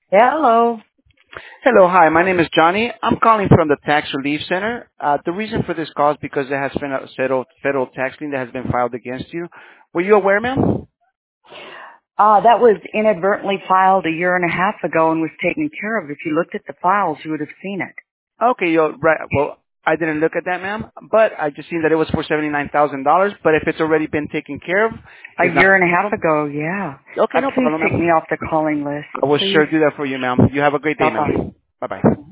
Hello. Hello, hi. My name is Johnny. I'm calling from the Tax Relief Center. The reason for this call is because there has been a federal tax lien that has been filed against you. Were you aware, ma'am? That was inadvertently filed a year and a half ago and was taken care of. If you looked at the files, you would have seen it. Okay, you're right. Well, I didn't look at that, ma'am, but I just seen that it was for $79,000. But if it's already been taken care of, A it's not. year and a half ago, yeah. Okay, no Please problem, take me ma'am. off the calling list, I will please. sure do that for you, ma'am. You have a great day, Bye-bye. ma'am. Bye-bye.